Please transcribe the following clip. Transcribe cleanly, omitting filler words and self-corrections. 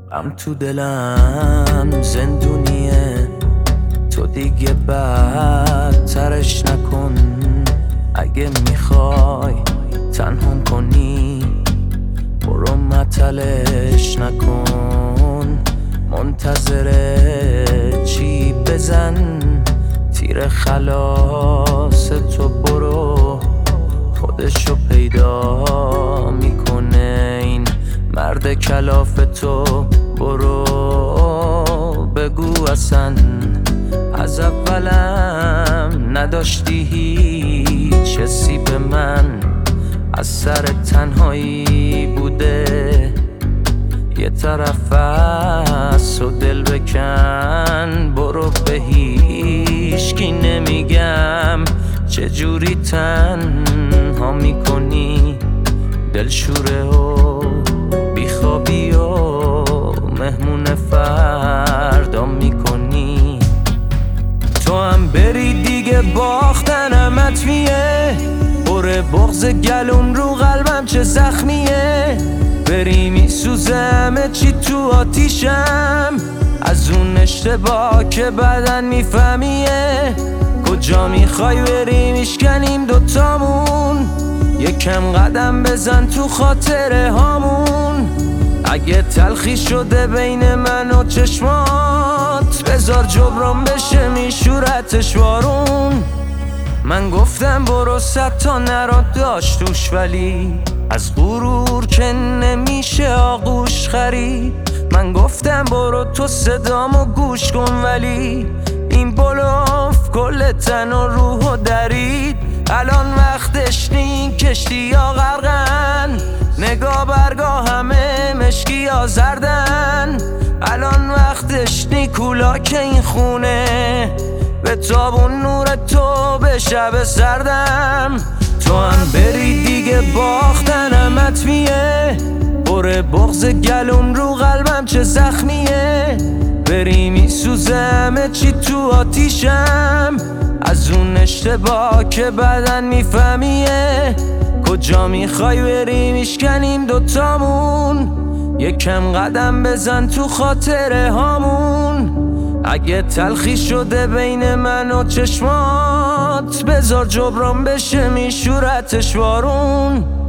غم تو دلم زندونیه، تو دیگه بدترش نکن. اگه میخوای تنهام کنی برو مطلش نکن. منتظر چی بزن تیر خلاص تو، برو خودشو پیدا میکنه این مرد کلاف تو. برو بگو اصلا از اولم نداشتی هیچ حسی به من، از سر تنهایی بوده یه طرف از و دل بکن. برو به هیچکی نمیگم چجوری تنها میکنی، دلشوره و بیخوابی و مهمون فردا میکنی. تو هم بری دیگه باختنم حتمیه، بره بغض گلوم رو قلبم چه زخمیه. بری میسوزم چی تو آتیشم، از اون اشتباه که بدن میفهمیه. کجا میخوای بری میشکنیم دوتامون، یکم قدم بزن تو خاطره هامون. اگه تلخی شده بین من و چشمات بذار جبران بشه میشورتش وارون. من گفتم برو 100 تا نرا داشت توش، ولی از غرور که نمیشه آغوش خرید. من گفتم برو تو صدامو گوش کن، ولی این بلوف کل تن و روحو درید. الان وقتش نی کشتی یا غرقن، نگاه برگاه همه مشکی یا زردن. الان وقتش نی کولا که این خونه به تابون نور تو به شب سردم. تو هم بری دیگه باختنم حتمیه، بره بغض گلوم رو قلبم چه زخمیه. بری میسوزم چی تو آتیشم، از اون اشتباه که بدن میفهمیه. کجا میخوای بری میشکنیم دوتامون، یکم قدم بزن تو خاطره هامون. اگه تلخی شده بین من و چشمات بذار جبران بشه میشورتش وارون.